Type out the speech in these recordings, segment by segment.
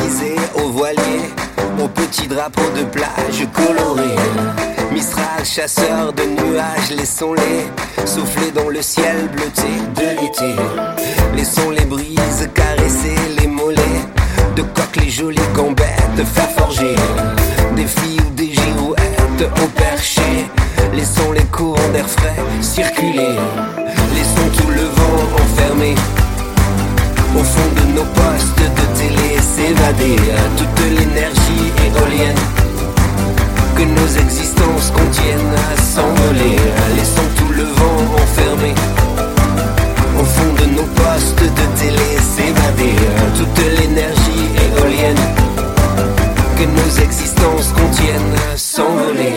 brisé au voilier, au petit drapeau de plage coloré. Mistral, chasseur de nuages, laissons-les souffler dans le ciel bleuté de l'été. Laissons les brises caresser les mollets, de coq les jolies gambettes faire forger des filles ou des girouettes au perché. Laissons les courants d'air frais circuler, laissons tout le vent enfermé au fond de nos postes de télé s'évader. Toute l'énergie éolienne que nos existences contiennent à s'envoler. Laissons tout le vent enfermé au fond de nos postes de télé s'évader. Toute l'énergie éolienne que nos existences contiennent à s'envoler.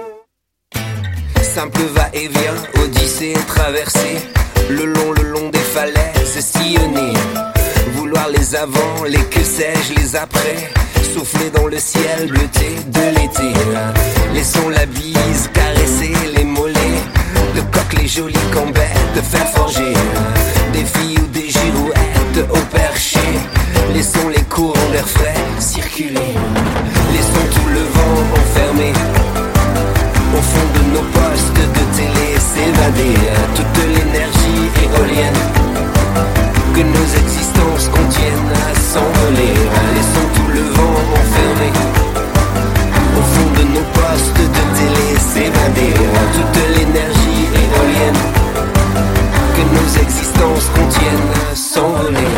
Simple va-et-vient, odyssée traversée, le long des falaises sillonnées. Vouloir les avant, les que sais-je, les après, souffler dans le ciel bleuté de l'été. Laissons la bise caresser les mollets, de coq les jolies gambettes faire forger des filles ou des girouettes au perché. Laissons les courants d'air frais circuler, laissons tout le vent enfermé au fond de nos postes de télé s'évader. Toute l'énergie éolienne que nos existences contiennent à s'envoler. Laissons tout le vent enfermé au fond de nos postes de télé s'évader. Toute l'énergie éolienne que nos existences contiennent à s'envoler.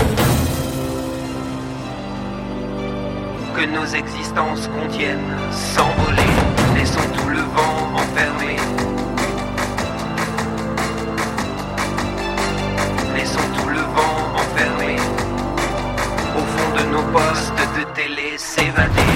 Que nos existences contiennent à s'envoler. Laissons tout le vent enfermé. Laissons tout le vent enfermé au fond de nos postes de télé s'évader.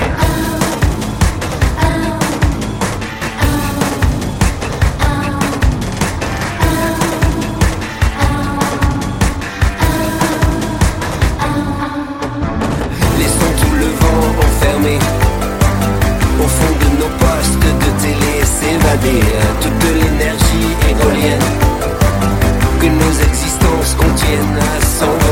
Laissons tout le vent enfermé au fond de nos postes de télé s'évader. Toute l'énergie éolienne que nos existences contiennent à s'envoler.